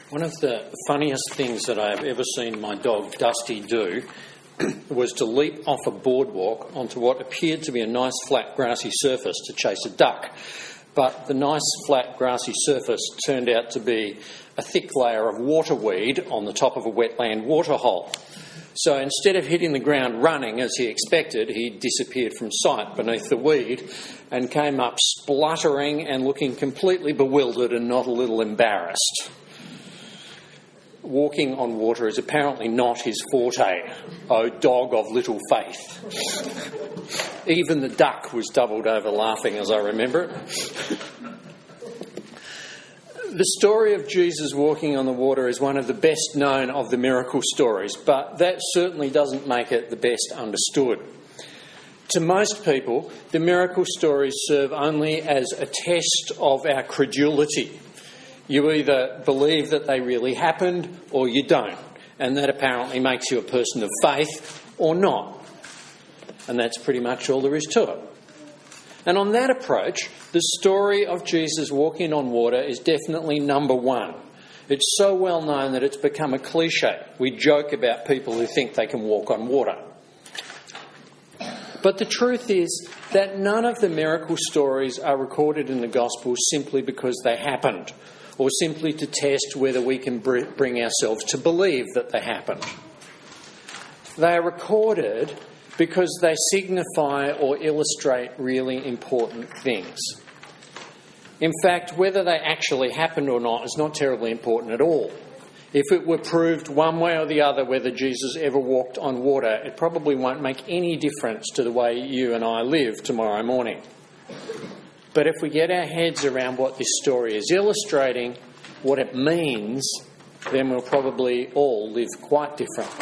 One of the funniest things that I have ever seen my dog Dusty do was to leap off a boardwalk onto what appeared to be a nice flat grassy surface to chase a duck. But the nice flat grassy surface turned out to be a thick layer of waterweed on the top of a wetland waterhole. So instead of hitting the ground running as he expected, he disappeared from sight beneath the weed and came up spluttering and looking completely bewildered and not a little embarrassed. Walking on water is apparently not his forte, oh dog of little faith. Even the duck was doubled over laughing as I remember it. The story of Jesus walking on the water is one of the best known of the miracle stories, but that certainly doesn't make it the best understood. To most people, the miracle stories serve only as a test of our credulity. You either believe that they really happened or you don't, and that apparently makes you a person of faith or not. And that's pretty much all there is to it. And on that approach, the story of Jesus walking on water is definitely number one. It's so well known that it's become a cliche. We joke about people who think they can walk on water. But the truth is that none of the miracle stories are recorded in the Gospels simply because they happened, or simply to test whether we can bring ourselves to believe that they happened. They are recorded because they signify or illustrate really important things. In fact, whether they actually happened or not is not terribly important at all. If it were proved one way or the other whether Jesus ever walked on water, it probably won't make any difference to the way you and I live tomorrow morning. But if we get our heads around what this story is illustrating, what it means, then we'll probably all live quite differently.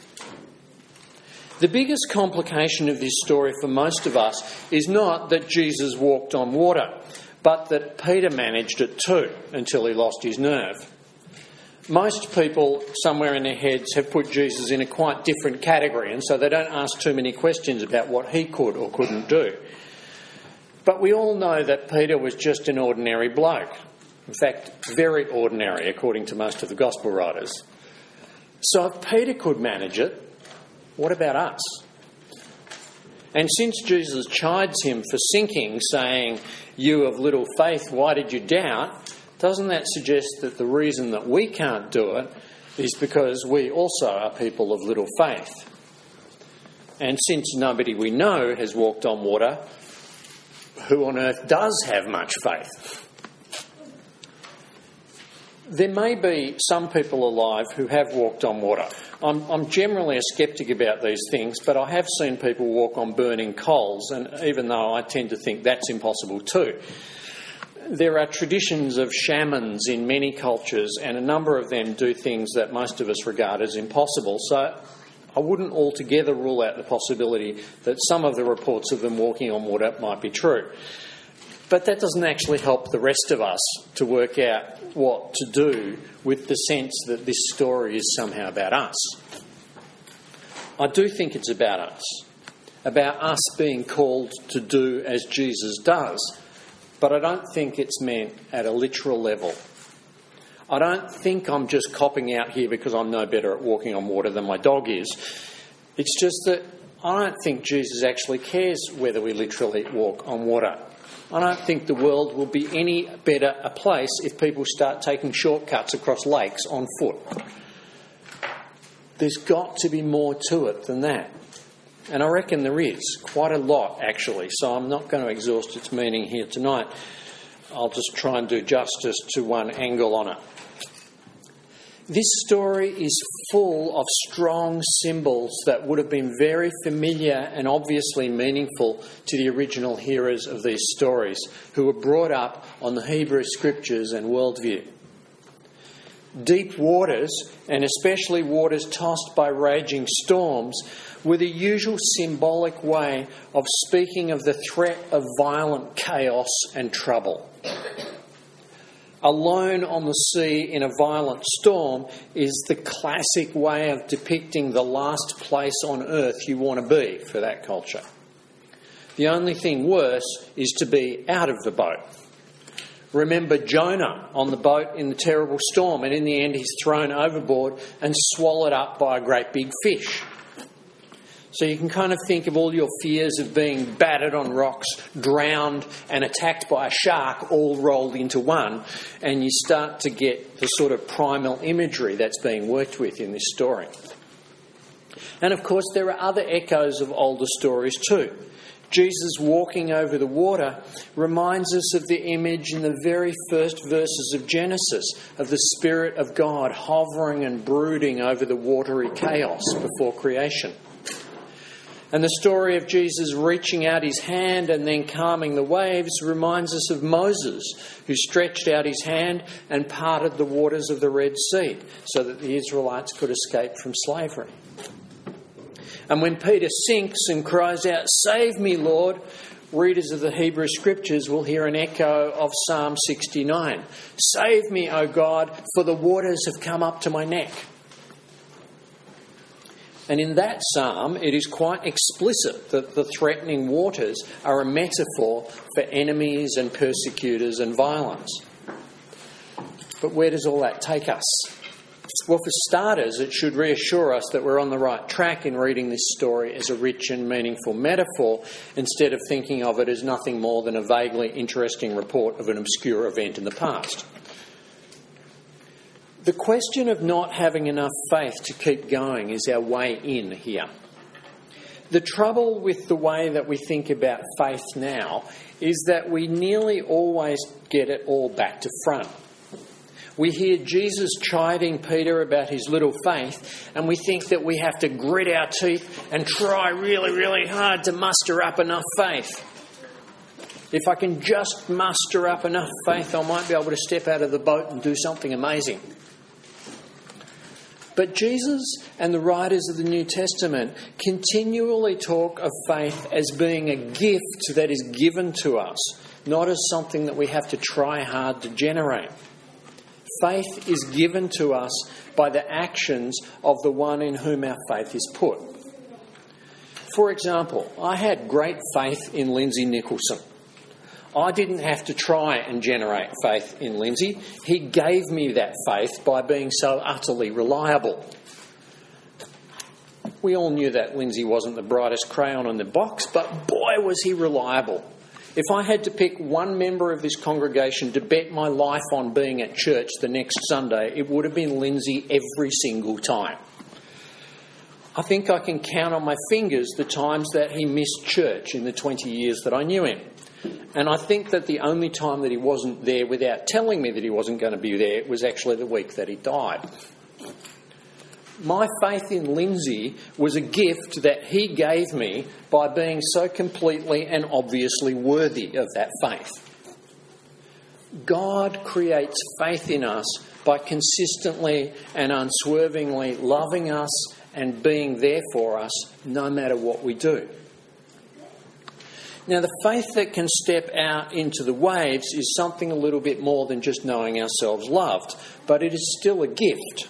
The biggest complication of this story for most of us is not that Jesus walked on water, but that Peter managed it too until he lost his nerve. Most people somewhere in their heads have put Jesus in a quite different category, and so they don't ask too many questions about what he could or couldn't do. But we all know that Peter was just an ordinary bloke. In fact, very ordinary, according to most of the gospel writers. So if Peter could manage it, what about us? And since Jesus chides him for sinking, saying, "You of little faith, why did you doubt?" doesn't that suggest that the reason that we can't do it is because we also are people of little faith? And since nobody we know has walked on water, who on earth does have much faith? There may be some people alive who have walked on water. I'm generally a sceptic about these things, but I have seen people walk on burning coals, and even though I tend to think that's impossible too. There are traditions of shamans in many cultures, and a number of them do things that most of us regard as impossible. So I wouldn't altogether rule out the possibility that some of the reports of them walking on water might be true. But that doesn't actually help the rest of us to work out what to do with the sense that this story is somehow about us. I do think it's about us being called to do as Jesus does, but I don't think it's meant at a literal level. I don't think I'm just copping out here because I'm no better at walking on water than my dog is. It's just that I don't think Jesus actually cares whether we literally walk on water. I don't think the world will be any better a place if people start taking shortcuts across lakes on foot. There's got to be more to it than that. And I reckon there is, quite a lot actually, so I'm not going to exhaust its meaning here tonight. I'll just try and do justice to one angle on it. This story is full of strong symbols that would have been very familiar and obviously meaningful to the original hearers of these stories, who were brought up on the Hebrew scriptures and worldview. Deep waters, and especially waters tossed by raging storms, were the usual symbolic way of speaking of the threat of violent chaos and trouble. Alone on the sea in a violent storm is the classic way of depicting the last place on earth you want to be for that culture. The only thing worse is to be out of the boat. Remember Jonah on the boat in the terrible storm, and in the end he's thrown overboard and swallowed up by a great big fish. So you can kind of think of all your fears of being battered on rocks, drowned and attacked by a shark all rolled into one, and you start to get the sort of primal imagery that's being worked with in this story. And of course there are other echoes of older stories too. Jesus walking over the water reminds us of the image in the very first verses of Genesis of the Spirit of God hovering and brooding over the watery chaos before creation. And the story of Jesus reaching out his hand and then calming the waves reminds us of Moses, who stretched out his hand and parted the waters of the Red Sea so that the Israelites could escape from slavery. And when Peter sinks and cries out, "Save me, Lord," readers of the Hebrew Scriptures will hear an echo of Psalm 69. "Save me, O God, for the waters have come up to my neck." And in that psalm, it is quite explicit that the threatening waters are a metaphor for enemies and persecutors and violence. But where does all that take us? Well, for starters, it should reassure us that we're on the right track in reading this story as a rich and meaningful metaphor, instead of thinking of it as nothing more than a vaguely interesting report of an obscure event in the past. The question of not having enough faith to keep going is our way in here. The trouble with the way that we think about faith now is that we nearly always get it all back to front. We hear Jesus chiding Peter about his little faith, and we think that we have to grit our teeth and try really, really hard to muster up enough faith. If I can just muster up enough faith, I might be able to step out of the boat and do something amazing. But Jesus and the writers of the New Testament continually talk of faith as being a gift that is given to us, not as something that we have to try hard to generate. Faith is given to us by the actions of the one in whom our faith is put. For example, I had great faith in Lindsay Nicholson. I didn't have to try and generate faith in Lindsay. He gave me that faith by being so utterly reliable. We all knew that Lindsay wasn't the brightest crayon in the box, but boy was he reliable. If I had to pick one member of this congregation to bet my life on being at church the next Sunday, it would have been Lindsay every single time. I think I can count on my fingers the times that he missed church in the 20 years that I knew him. And I think that the only time that he wasn't there without telling me that he wasn't going to be there was actually the week that he died. My faith in Lindsay was a gift that he gave me by being so completely and obviously worthy of that faith. God creates faith in us by consistently and unswervingly loving us and being there for us no matter what we do. Now, the faith that can step out into the waves is something a little bit more than just knowing ourselves loved, but it is still a gift.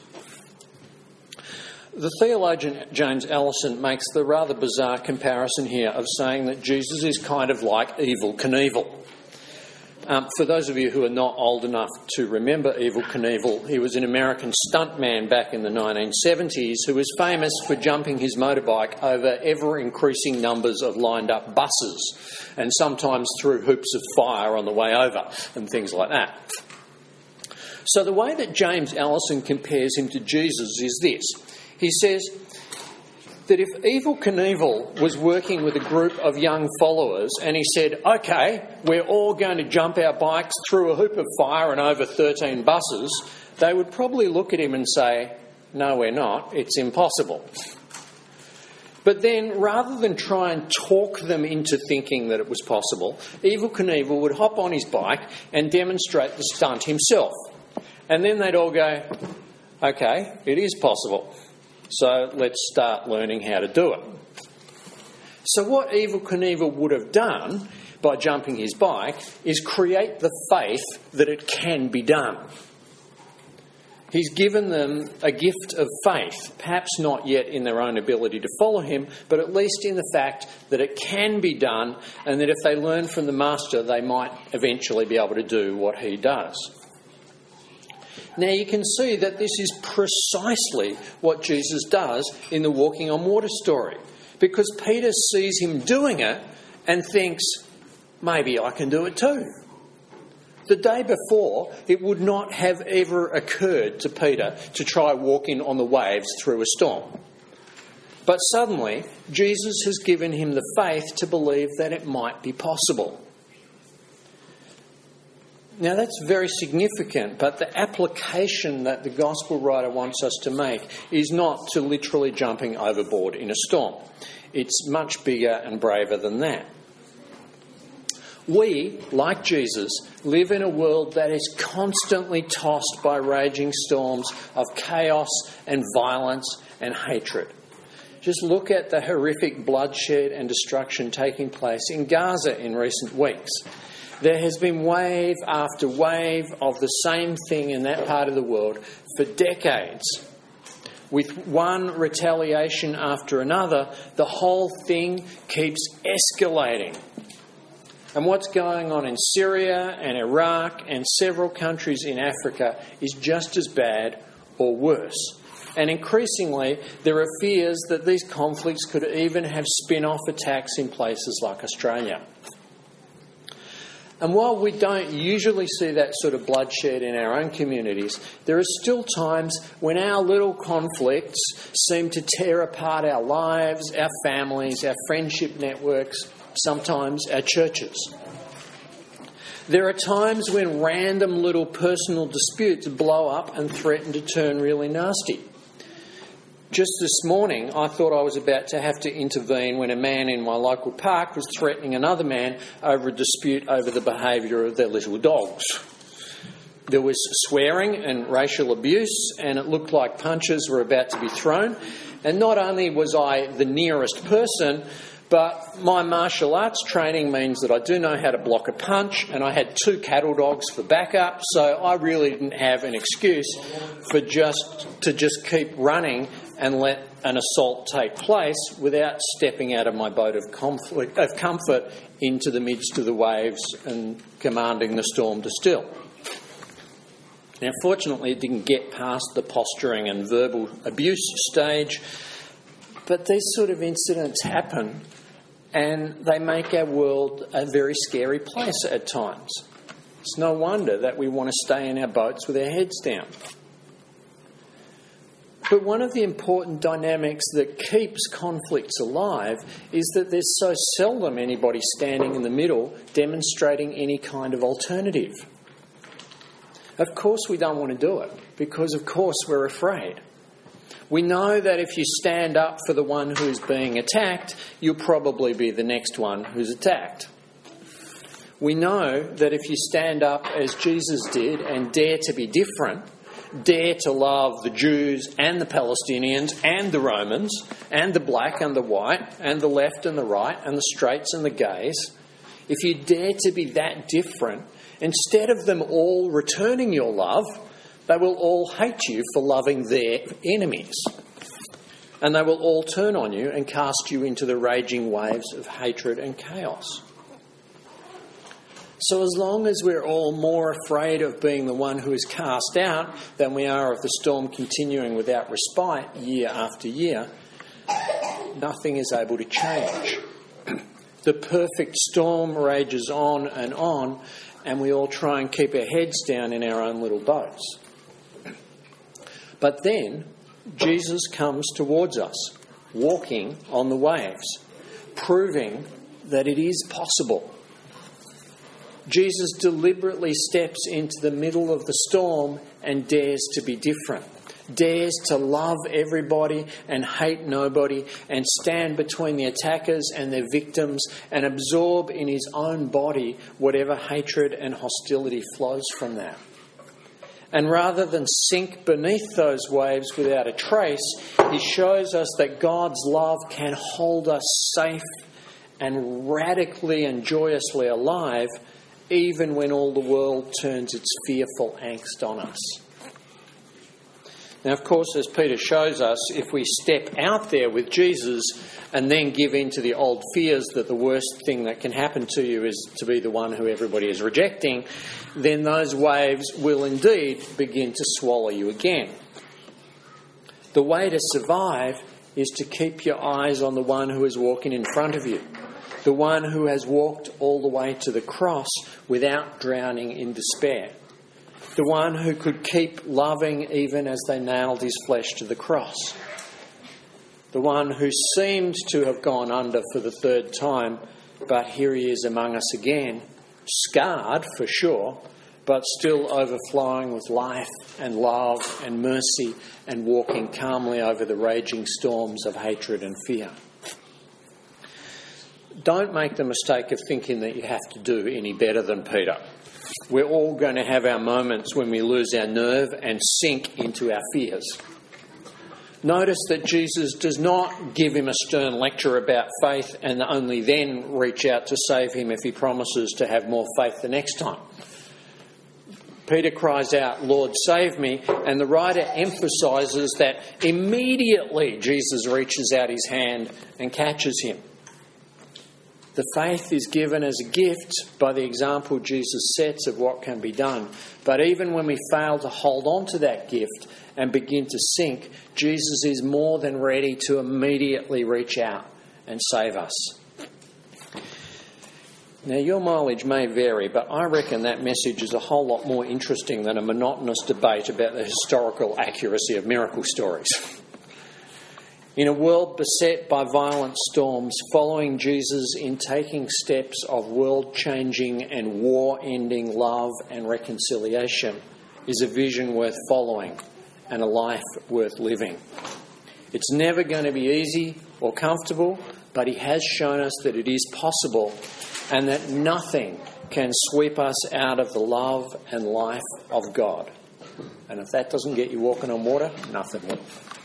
The theologian James Allison makes the rather bizarre comparison here of saying that Jesus is kind of like Evel Knievel. For those of you who are not old enough to remember Evel Knievel, he was an American stuntman back in the 1970s who was famous for jumping his motorbike over ever-increasing numbers of lined-up buses and sometimes through hoops of fire on the way over and things like that. So the way that James Allison compares him to Jesus is this. He says that if Evel Knievel was working with a group of young followers and he said, "OK, we're all going to jump our bikes through a hoop of fire and over 13 buses," they would probably look at him and say, "No, we're not. It's impossible." But then, rather than try and talk them into thinking that it was possible, Evel Knievel would hop on his bike and demonstrate the stunt himself. And then they'd all go, "OK, it is possible. So let's start learning how to do it." So what Evel Knievel would have done by jumping his bike is create the faith that it can be done. He's given them a gift of faith, perhaps not yet in their own ability to follow him, but at least in the fact that it can be done, and that if they learn from the Master, they might eventually be able to do what he does. Now you can see that this is precisely what Jesus does in the walking on water story, because Peter sees him doing it and thinks, maybe I can do it too. The day before, it would not have ever occurred to Peter to try walking on the waves through a storm. But suddenly, Jesus has given him the faith to believe that it might be possible. Now that's very significant, but the application that the Gospel writer wants us to make is not to literally jumping overboard in a storm. It's much bigger and braver than that. We, like Jesus, live in a world that is constantly tossed by raging storms of chaos and violence and hatred. Just look at the horrific bloodshed and destruction taking place in Gaza in recent weeks. There has been wave after wave of the same thing in that part of the world for decades. With one retaliation after another, the whole thing keeps escalating. And what's going on in Syria and Iraq and several countries in Africa is just as bad or worse. And increasingly, there are fears that these conflicts could even have spin-off attacks in places like Australia. And while we don't usually see that sort of bloodshed in our own communities, there are still times when our little conflicts seem to tear apart our lives, our families, our friendship networks, sometimes our churches. There are times when random little personal disputes blow up and threaten to turn really nasty. Just this morning, I thought I was about to have to intervene when a man in my local park was threatening another man over a dispute over the behaviour of their little dogs. There was swearing and racial abuse, and it looked like punches were about to be thrown. And not only was I the nearest person, but my martial arts training means that I do know how to block a punch, and I had 2 cattle dogs for backup, so I really didn't have an excuse for just keep running and let an assault take place without stepping out of my boat of comfort into the midst of the waves and commanding the storm to still. Now, fortunately, it didn't get past the posturing and verbal abuse stage, but these sort of incidents happen, and they make our world a very scary place at times. It's no wonder that we want to stay in our boats with our heads down. But one of the important dynamics that keeps conflicts alive is that there's so seldom anybody standing in the middle demonstrating any kind of alternative. Of course we don't want to do it, because of course we're afraid. We know that if you stand up for the one who's being attacked, you'll probably be the next one who's attacked. We know that if you stand up as Jesus did and dare to be different, dare to love the Jews and the Palestinians and the Romans and the black and the white and the left and the right and the straights and the gays, if you dare to be that different, instead of them all returning your love, they will all hate you for loving their enemies. And they will all turn on you and cast you into the raging waves of hatred and chaos. So as long as we're all more afraid of being the one who is cast out than we are of the storm continuing without respite year after year, nothing is able to change. The perfect storm rages on, and we all try and keep our heads down in our own little boats. But then Jesus comes towards us, walking on the waves, proving that it is possible. Jesus deliberately steps into the middle of the storm and dares to be different, dares to love everybody and hate nobody, and stand between the attackers and their victims and absorb in his own body whatever hatred and hostility flows from that. And rather than sink beneath those waves without a trace, he shows us that God's love can hold us safe and radically and joyously alive, even when all the world turns its fearful angst on us. Now, of course, as Peter shows us, if we step out there with Jesus and then give in to the old fears that the worst thing that can happen to you is to be the one who everybody is rejecting, then those waves will indeed begin to swallow you again. The way to survive is to keep your eyes on the one who is walking in front of you, the one who has walked all the way to the cross without drowning in despair, the one who could keep loving even as they nailed his flesh to the cross, the one who seemed to have gone under for the third time, but here he is among us again, scarred for sure, but still overflowing with life and love and mercy and walking calmly over the raging storms of hatred and fear. Don't make the mistake of thinking that you have to do any better than Peter. We're all going to have our moments when we lose our nerve and sink into our fears. Notice that Jesus does not give him a stern lecture about faith and only then reach out to save him if he promises to have more faith the next time. Peter cries out, "Lord, save me," and the writer emphasises that immediately Jesus reaches out his hand and catches him. The faith is given as a gift by the example Jesus sets of what can be done. But even when we fail to hold on to that gift and begin to sink, Jesus is more than ready to immediately reach out and save us. Now, your mileage may vary, but I reckon that message is a whole lot more interesting than a monotonous debate about the historical accuracy of miracle stories. In a world beset by violent storms, following Jesus in taking steps of world-changing and war-ending love and reconciliation is a vision worth following and a life worth living. It's never going to be easy or comfortable, but he has shown us that it is possible and that nothing can sweep us out of the love and life of God. And if that doesn't get you walking on water, nothing will.